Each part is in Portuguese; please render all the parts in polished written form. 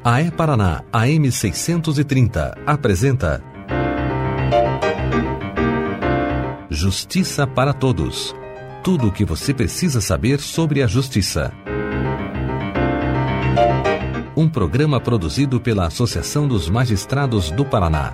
A E-Paraná AM 630 apresenta Justiça para Todos. Tudo o que você precisa saber sobre a justiça. Um programa produzido pela Associação dos Magistrados do Paraná.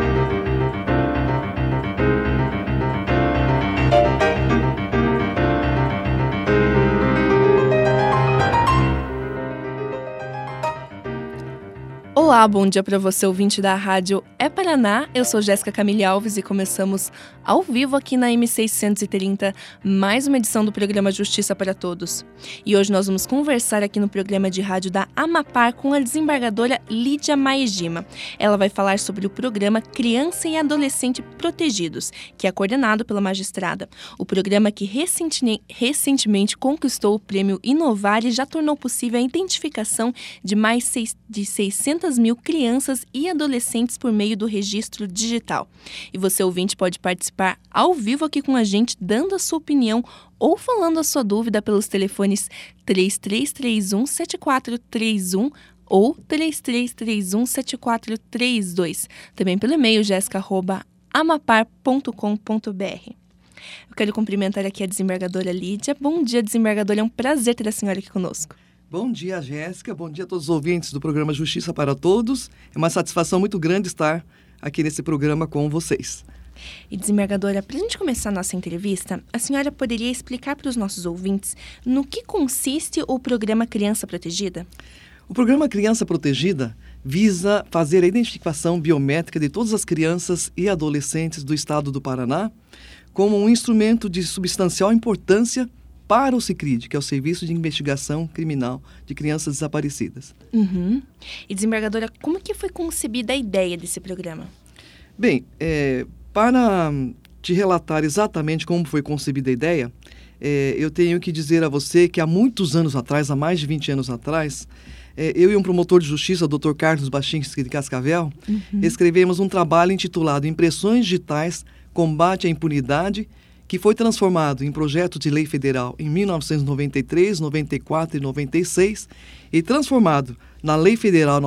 Olá, bom dia para você, ouvinte da Rádio E-Paraná. Eu sou Jéssica Camille Alves e começamos ao vivo aqui na M630 mais uma edição do programa Justiça para Todos. E hoje nós vamos conversar aqui no programa de rádio da Amapar com a desembargadora Lídia Maegima. Ela vai falar sobre o programa Criança e Adolescente Protegidos, que é coordenado pela magistrada. O programa que recentemente conquistou o prêmio Inovar e já tornou possível a identificação de mais de 600 mil crianças e adolescentes por meio do registro digital. E você, ouvinte, pode participar ao vivo aqui com a gente, dando a sua opinião ou falando a sua dúvida pelos telefones 3331-7431 ou 3331-7432. Também pelo e-mail jessica@amapar.com.br. Eu quero cumprimentar aqui a desembargadora Lídia. Bom dia, desembargadora. É um prazer ter a senhora aqui conosco. Bom dia, Jéssica. Bom dia a todos os ouvintes do programa Justiça para Todos. É uma satisfação muito grande estar aqui nesse programa com vocês. E, desembargadora, para a gente começar a nossa entrevista, a senhora poderia explicar para os nossos ouvintes no que consiste o programa Criança Protegida? O programa Criança Protegida visa fazer a identificação biométrica de todas as crianças e adolescentes do estado do Paraná como um instrumento de substancial importância para o SICRID, que é o Serviço de Investigação Criminal de Crianças Desaparecidas. Uhum. E, desembargadora, como que foi concebida a ideia desse programa? Bem, para te relatar exatamente como foi concebida a ideia, eu tenho que dizer a você que há muitos anos atrás, há mais de 20 anos atrás, eu e um promotor de justiça, o Dr. Carlos Bachinski de Cascavel, escrevemos um trabalho intitulado Impressões Digitais, Combate à Impunidade, que foi transformado em projeto de lei federal em 1993, 94 e 96 e transformado na Lei Federal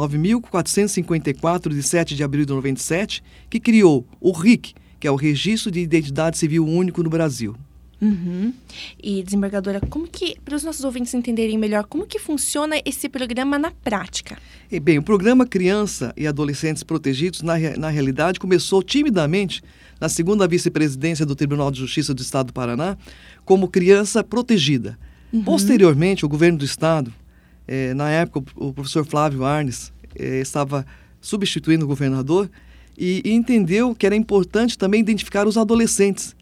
9.454, de 7 de abril de 97, que criou o RIC, que é o Registro de Identidade Civil Único no Brasil. Uhum. E, desembargadora, como que, para os nossos ouvintes entenderem melhor, como que funciona esse programa na prática? Bem, o programa Criança e Adolescentes Protegidos, na realidade, começou timidamente na segunda vice-presidência do Tribunal de Justiça do Estado do Paraná, como Criança Protegida. Posteriormente, o governo do Estado, na época o professor Flávio Arnes estava substituindo o governador e entendeu que era importante também identificar os adolescentes.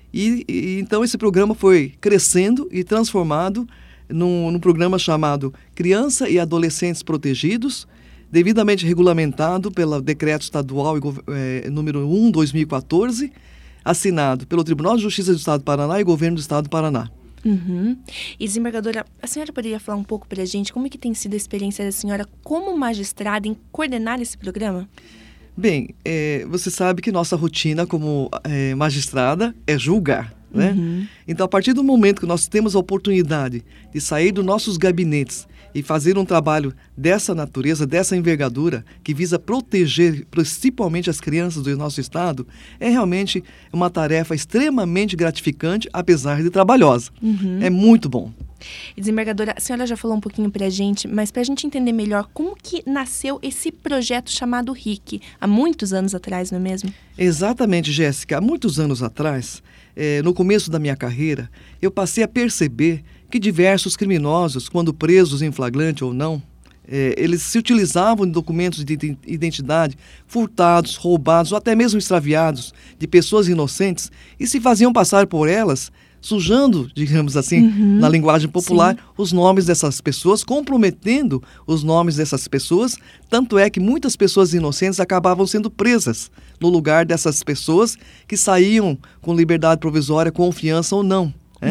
Então esse programa foi crescendo e transformado num programa chamado Criança e Adolescentes Protegidos, devidamente regulamentado pelo Decreto Estadual número 1/2014, assinado pelo Tribunal de Justiça do Estado do Paraná e Governo do Estado do Paraná. Uhum. E, desembargadora, a senhora poderia falar um pouco para a gente como que tem sido a experiência da senhora como magistrada em coordenar esse programa? Bem, você sabe que nossa rotina como magistrada é julgar, né? Então, a partir do momento que nós temos a oportunidade de sair dos nossos gabinetes e fazer um trabalho dessa natureza, dessa envergadura, que visa proteger principalmente as crianças do nosso estado, é realmente uma tarefa extremamente gratificante, apesar de trabalhosa. É muito bom. E, desembargadora, a senhora já falou um pouquinho para a gente, mas para a gente entender melhor, como que nasceu esse projeto chamado RIC, há muitos anos atrás, não é mesmo? Exatamente, Jéssica. Há muitos anos atrás, no começo da minha carreira, eu passei a perceber que diversos criminosos, quando presos em flagrante ou não, eles se utilizavam de documentos de identidade furtados, roubados ou até mesmo extraviados de pessoas inocentes e se faziam passar por elas, sujando, digamos assim, na linguagem popular, os nomes dessas pessoas, comprometendo os nomes dessas pessoas. Tanto é que muitas pessoas inocentes acabavam sendo presas no lugar dessas pessoas que saíam com liberdade provisória, confiança ou não.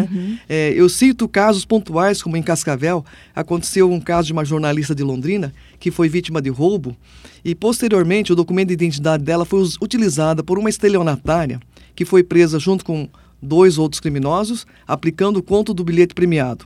Eu cito casos pontuais, como em Cascavel, aconteceu um caso de uma jornalista de Londrina que foi vítima de roubo e, posteriormente, o documento de identidade dela foi utilizado por uma estelionatária que foi presa junto com 2 outros criminosos, aplicando o conto do bilhete premiado.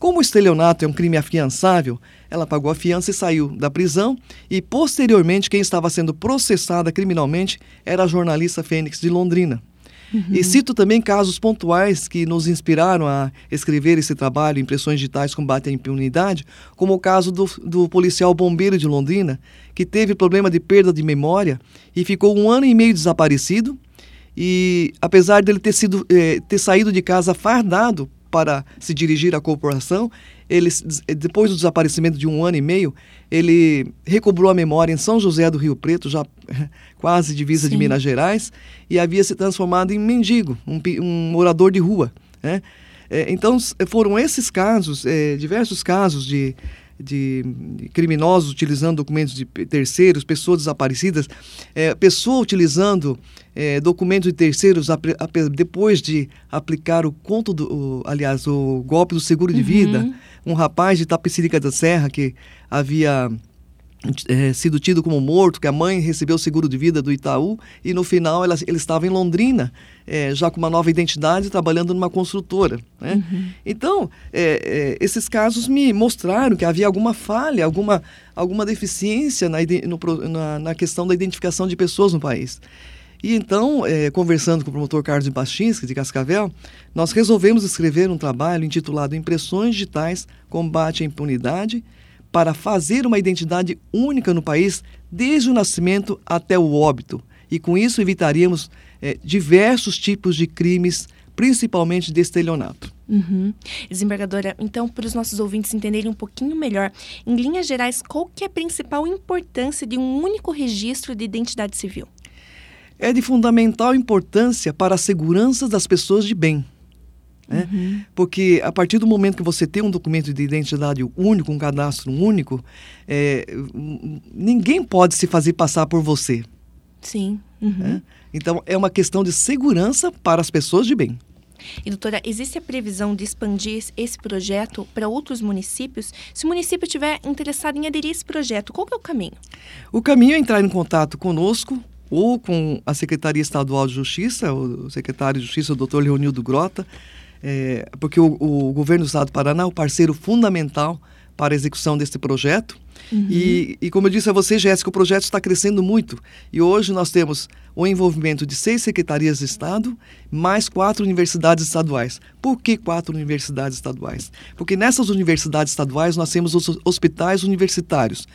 Como o estelionato é um crime afiançável, ela pagou a fiança e saiu da prisão, e posteriormente quem estava sendo processada criminalmente era a jornalista Fênix de Londrina. E cito também casos pontuais que nos inspiraram a escrever esse trabalho, Impressões Digitais Combate à Impunidade, como o caso do policial bombeiro de Londrina, que teve problema de perda de memória e ficou 1 ano e meio desaparecido, e apesar dele ter saído de casa fardado para se dirigir à corporação, depois do desaparecimento de 1 ano e meio, ele recobrou a memória em São José do Rio Preto, já quase divisa de Minas Gerais, e havia se transformado em mendigo, um morador de rua, né? Então, foram esses casos, diversos casos de criminosos utilizando documentos de terceiros, pessoas desaparecidas, pessoa utilizando documentos de terceiros depois de aplicar o golpe do seguro de vida. Um rapaz de Itapecerica da Serra que havia sido tido como morto, que a mãe recebeu o seguro de vida do Itaú, e no final ele estava em Londrina, já com uma nova identidade, trabalhando numa construtora, né? Então, esses casos me mostraram que havia alguma falha, alguma deficiência na questão da identificação de pessoas no país. E então, conversando com o promotor Carlos Bachinski, de Cascavel, nós resolvemos escrever um trabalho intitulado Impressões Digitais Combate à Impunidade, para fazer uma identidade única no país, desde o nascimento até o óbito. E com isso evitaríamos diversos tipos de crimes, principalmente de estelionato. Desembargadora, então, para os nossos ouvintes entenderem um pouquinho melhor, em linhas gerais, qual que é a principal importância de um único registro de identidade civil? É de fundamental importância para a segurança das pessoas de bem. Porque a partir do momento que você tem um documento de identidade único, um cadastro único, ninguém pode se fazer passar por você. Sim. Então, é uma questão de segurança para as pessoas de bem. E, doutora, existe a previsão de expandir esse projeto para outros municípios? Se o município estiver interessado em aderir a esse projeto, qual que é o caminho? O caminho é entrar em contato conosco ou com a Secretaria Estadual de Justiça, o secretário de Justiça, o doutor Leonildo Grota, porque o governo do estado do Paraná é o parceiro fundamental para a execução desse projeto. E como eu disse a você, Jéssica, o projeto está crescendo muito. E hoje nós temos o envolvimento de 6 secretarias de Estado, mais 4 universidades estaduais. Por que 4 universidades estaduais? Porque nessas universidades estaduais nós temos os hospitais universitários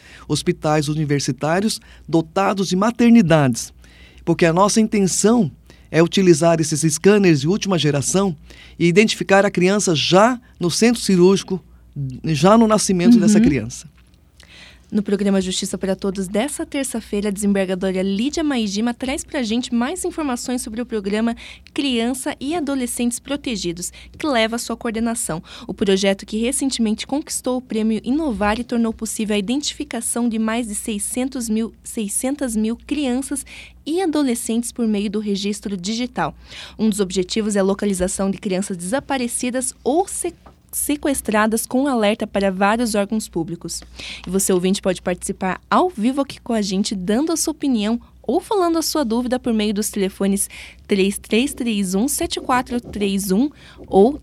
dotados de maternidades. Porque a nossa intenção é utilizar esses scanners de última geração e identificar a criança já no centro cirúrgico, já no nascimento dessa criança. No programa Justiça para Todos dessa terça-feira, a desembargadora Lídia Maijima traz para a gente mais informações sobre o programa Criança e Adolescentes Protegidos, que leva a sua coordenação. O projeto que recentemente conquistou o prêmio Inovar e tornou possível a identificação de mais de 600 mil crianças e adolescentes por meio do registro digital. Um dos objetivos é a localização de crianças desaparecidas ou sequestradas com alerta para vários órgãos públicos. E você, ouvinte, pode participar ao vivo aqui com a gente, dando a sua opinião ou falando a sua dúvida por meio dos telefones 3331-7431 ou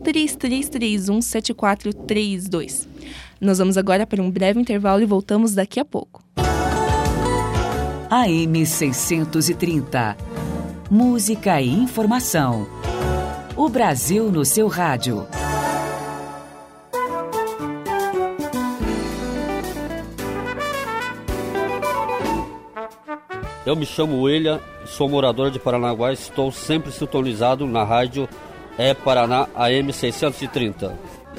3331-7432. Nós vamos agora para um breve intervalo e voltamos daqui a pouco. AM 630. Música e informação. O Brasil no seu rádio. Eu me chamo William, sou morador de Paranaguá e estou sempre sintonizado na rádio Paraná AM 630.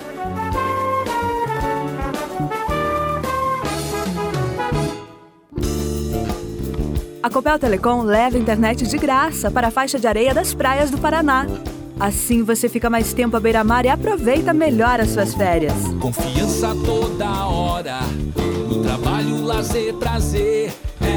A Copel Telecom leva internet de graça para a faixa de areia das praias do Paraná. Assim você fica mais tempo à beira-mar e aproveita melhor as suas férias. Confiança toda hora, no trabalho, lazer, prazer.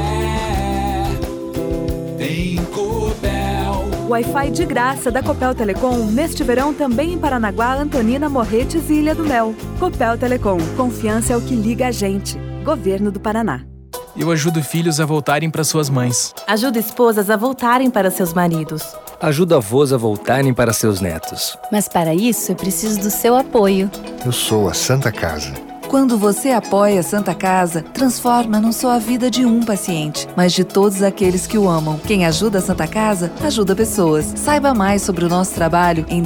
Tem Copel. Wi-Fi de graça da Copel Telecom neste verão também em Paranaguá, Antonina, Morretes e Ilha do Mel. Copel Telecom, confiança é o que liga a gente. Governo do Paraná. Eu ajudo filhos a voltarem para suas mães. Ajudo esposas a voltarem para seus maridos. ajuda avós a voltarem para seus netos. Mas para isso, eu preciso do seu apoio. Eu sou a Santa Casa. Quando você apoia a Santa Casa, transforma não só a vida de um paciente, mas de todos aqueles que o amam. Quem ajuda a Santa Casa, ajuda pessoas. Saiba mais sobre o nosso trabalho em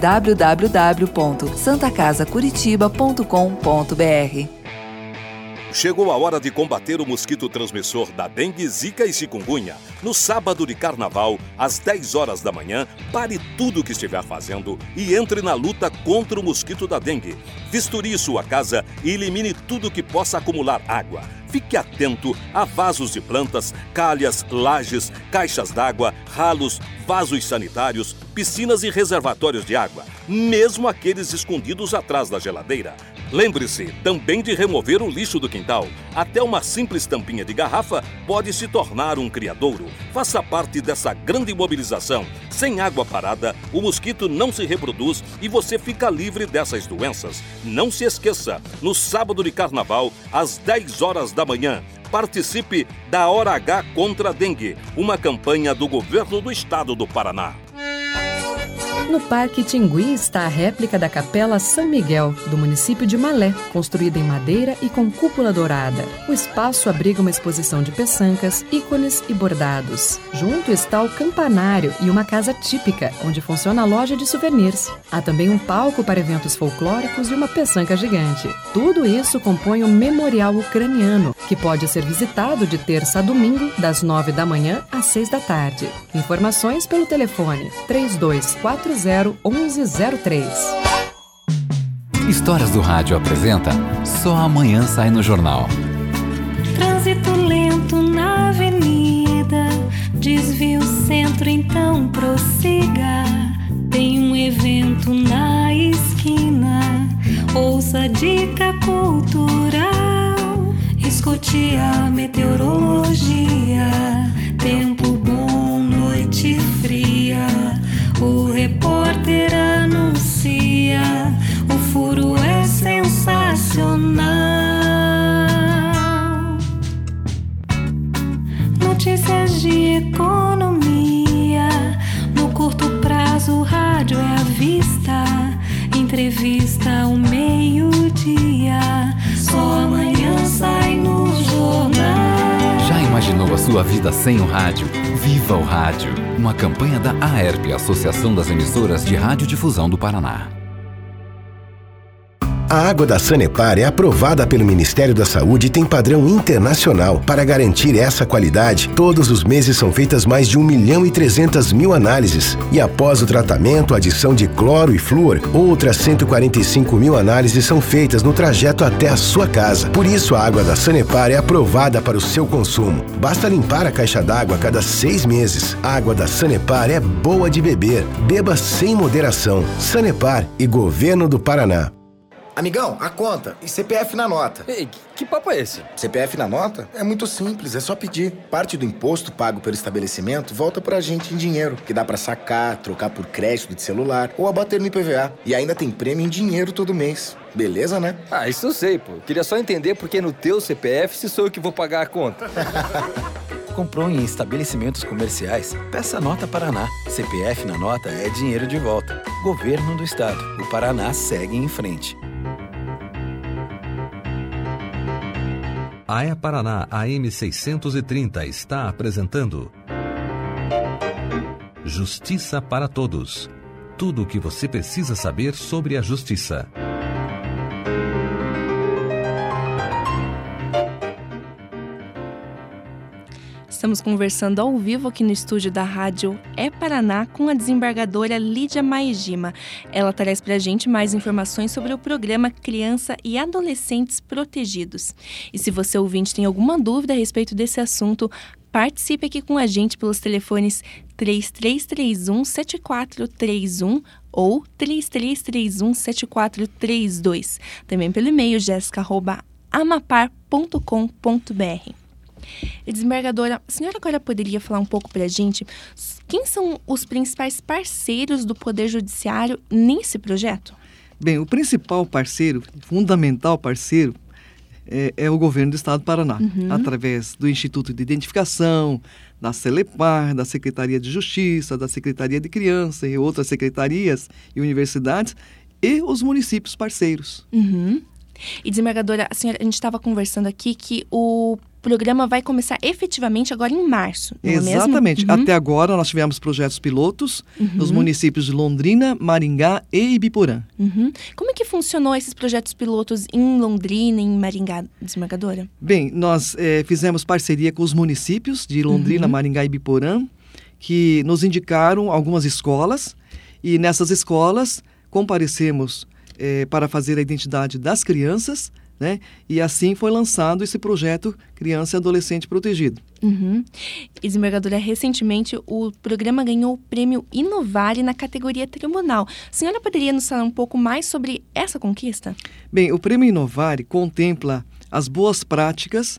www.santacasacuritiba.com.br. Chegou a hora de combater o mosquito transmissor da dengue, zika e chikungunya. No sábado de carnaval, às 10 horas da manhã, pare tudo o que estiver fazendo e entre na luta contra o mosquito da dengue. Vistorie sua casa e elimine tudo que possa acumular água. Fique atento a vasos de plantas, calhas, lajes, caixas d'água, ralos, vasos sanitários, piscinas e reservatórios de água, mesmo aqueles escondidos atrás da geladeira. Lembre-se também de remover o lixo do quintal. Até uma simples tampinha de garrafa pode se tornar um criadouro. Faça parte dessa grande mobilização. Sem água parada, o mosquito não se reproduz e você fica livre dessas doenças. Não se esqueça, no sábado de carnaval, às 10 horas da manhã, participe da Hora H contra a Dengue, uma campanha do Governo do Estado do Paraná. No Parque Tingui está a réplica da Capela São Miguel, do município de Malé, construída em madeira e com cúpula dourada. O espaço abriga uma exposição de peçancas, ícones e bordados. Junto está o campanário e uma casa típica, onde funciona a loja de souvenirs. Há também um palco para eventos folclóricos e uma peçanca gigante. Tudo isso compõe o Memorial Ucraniano, que pode ser visitado de terça a domingo, das 9 da manhã às 6 da tarde. Informações pelo telefone 3240-1103. Histórias do Rádio apresenta Só Amanhã Sai no Jornal. Trânsito lento na avenida, desvia o centro, então prossiga. Tem um evento na esquina, ouça a dica cultural. Escute a meteorologia, tempo bom, noite fria. O repórter anuncia, o furo é sensacional. Notícias de economia, no curto prazo o rádio é à vista. Entrevista ao meio-dia, só amanhã sai no jornal. Já imaginou a sua vida sem o rádio? Viva o Rádio! Uma campanha da AERP, Associação das Emissoras de Radiodifusão do Paraná. A água da Sanepar é aprovada pelo Ministério da Saúde e tem padrão internacional. Para garantir essa qualidade, todos os meses são feitas mais de 1.300.000 análises. E após o tratamento, adição de cloro e flúor, outras 145.000 análises são feitas no trajeto até a sua casa. Por isso, a água da Sanepar é aprovada para o seu consumo. Basta limpar a caixa d'água a cada 6 meses. A água da Sanepar é boa de beber. Beba sem moderação. Sanepar e Governo do Paraná. Amigão, a conta e CPF na nota. Ei, que papo é esse? CPF na nota? É muito simples, é só pedir. Parte do imposto pago pelo estabelecimento volta pra gente em dinheiro, que dá pra sacar, trocar por crédito de celular ou abater no IPVA. E ainda tem prêmio em dinheiro todo mês. Beleza, né? Ah, isso eu sei, pô. Queria só entender porque no teu CPF se sou eu que vou pagar a conta. Comprou em estabelecimentos comerciais? Peça Nota Paraná. CPF na nota é dinheiro de volta. Governo do Estado. O Paraná segue em frente. A E-Paraná AM 630 está apresentando Justiça para Todos. Tudo o que você precisa saber sobre a justiça. Estamos conversando ao vivo aqui no estúdio da Rádio E-Paraná com a desembargadora Lídia Maegima. Ela traz para a gente mais informações sobre o programa Criança e Adolescentes Protegidos. E se você ouvinte tem alguma dúvida a respeito desse assunto, participe aqui com a gente pelos telefones 3331-7431 ou 3331-7432. Também pelo e-mail jessica@amapar.com.br. E desembargadora, a senhora agora poderia falar um pouco para a gente quem são os principais parceiros do Poder Judiciário nesse projeto? Bem, o principal parceiro, fundamental parceiro, é o governo do Estado do Paraná, através do Instituto de Identificação, da Celepar, da Secretaria de Justiça, da Secretaria de Criança e outras secretarias e universidades e os municípios parceiros. E, desembargadora, a gente estava conversando aqui que o programa vai começar efetivamente agora em março, não é mesmo? Exatamente. Até agora nós tivemos projetos pilotos nos municípios de Londrina, Maringá e Ibiporã. Como é que funcionou esses projetos pilotos em Londrina e em Maringá, desembargadora? Bem, nós fizemos parceria com os municípios de Londrina, Maringá e Ibiporã, que nos indicaram algumas escolas, e nessas escolas comparecemos para fazer a identidade das crianças, né? E assim foi lançado esse projeto Criança e Adolescente Protegido. E, desembargadora, recentemente o programa ganhou o prêmio Inovare na categoria tribunal. A senhora poderia nos falar um pouco mais sobre essa conquista? Bem, o prêmio Inovare contempla as boas práticas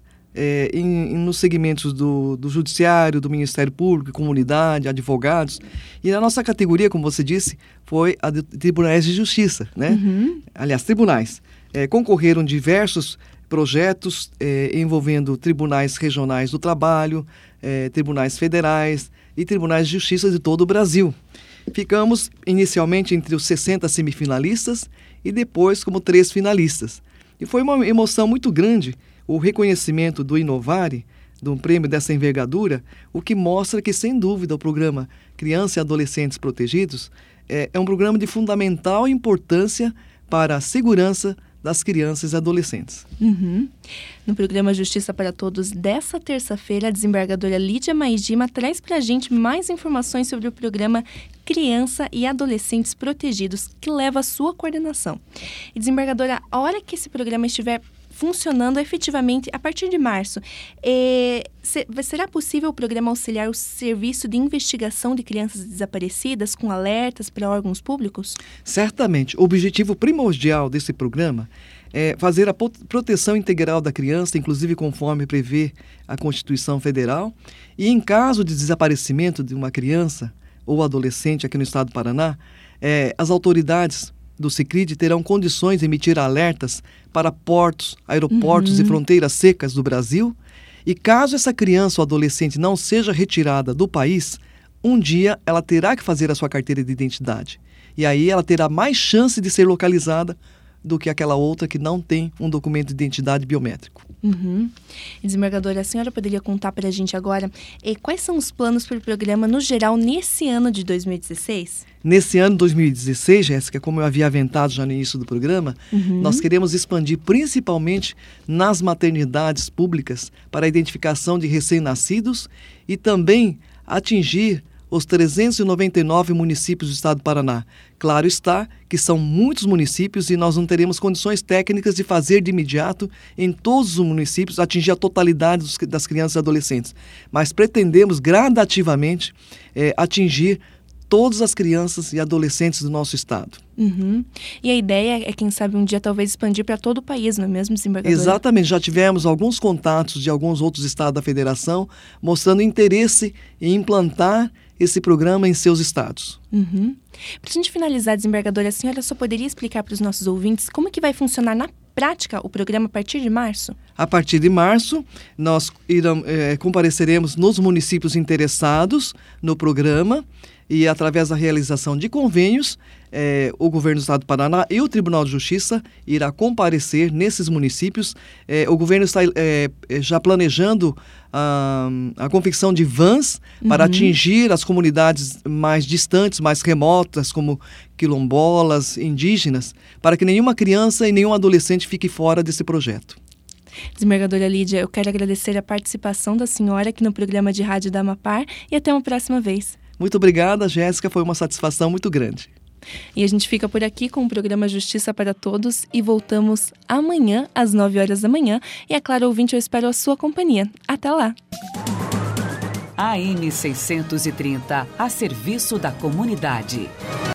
nos segmentos do Judiciário, do Ministério Público, comunidade, advogados. E na nossa categoria, como você disse, foi a de Tribunais de Justiça, né? Aliás, tribunais. Concorreram diversos projetos envolvendo tribunais regionais do trabalho, tribunais federais e tribunais de justiça de todo o Brasil. Ficamos inicialmente entre os 60 semifinalistas e depois como 3 finalistas. E foi uma emoção muito grande o reconhecimento do Inovare, de um prêmio dessa envergadura, o que mostra que, sem dúvida, o programa Criança e Adolescentes Protegidos é um programa de fundamental importância para a segurança das crianças e adolescentes. No programa Justiça para Todos dessa terça-feira, a desembargadora Lídia Maidima traz para a gente mais informações sobre o programa Criança e Adolescentes Protegidos, que leva a sua coordenação. E, desembargadora, a hora que esse programa estiver funcionando efetivamente a partir de março, será possível o programa auxiliar o serviço de investigação de crianças desaparecidas com alertas para órgãos públicos? Certamente. O objetivo primordial desse programa é fazer a proteção integral da criança, inclusive conforme prevê a Constituição Federal, e em caso de desaparecimento de uma criança ou adolescente aqui no estado do Paraná, as autoridades do SICRID terão condições de emitir alertas para portos, aeroportos e fronteiras secas do Brasil. E caso essa criança ou adolescente não seja retirada do país, um dia ela terá que fazer a sua carteira de identidade. E aí ela terá mais chance de ser localizada do que aquela outra que não tem um documento de identidade biométrico. Desembargadora, a senhora poderia contar para a gente agora quais são os planos para o programa no geral nesse ano de 2016? Nesse ano de 2016, Jéssica, como eu havia aventado já no início do programa, nós queremos expandir principalmente nas maternidades públicas para a identificação de recém-nascidos e também atingir os 399 municípios do estado do Paraná. Claro está que são muitos municípios e nós não teremos condições técnicas de fazer de imediato em todos os municípios atingir a totalidade das crianças e adolescentes. Mas pretendemos gradativamente atingir todas as crianças e adolescentes do nosso estado. E a ideia é, quem sabe, um dia talvez expandir para todo o país, não é mesmo, desembargadora? Exatamente. Já tivemos alguns contatos de alguns outros estados da federação mostrando interesse em implantar esse programa em seus estados. Para a gente finalizar, desembargadora, a senhora só poderia explicar para os nossos ouvintes como que vai funcionar na prática o programa a partir de março? A partir de março, nós compareceremos nos municípios interessados no programa e, através da realização de convênios, o Governo do Estado do Paraná e o Tribunal de Justiça irá comparecer nesses municípios. O governo está já planejando a confecção de vans para atingir as comunidades mais distantes, mais remotas, como quilombolas, indígenas, para que nenhuma criança e nenhum adolescente fique fora desse projeto. Desembargadora Lídia, eu quero agradecer a participação da senhora aqui no programa de rádio da Amapar e até uma próxima vez. Muito obrigada, Jéssica, foi uma satisfação muito grande. E a gente fica por aqui com o programa Justiça para Todos e voltamos amanhã às 9 horas da manhã. E é claro, ouvinte, eu espero a sua companhia. Até lá! AM 630, a serviço da comunidade.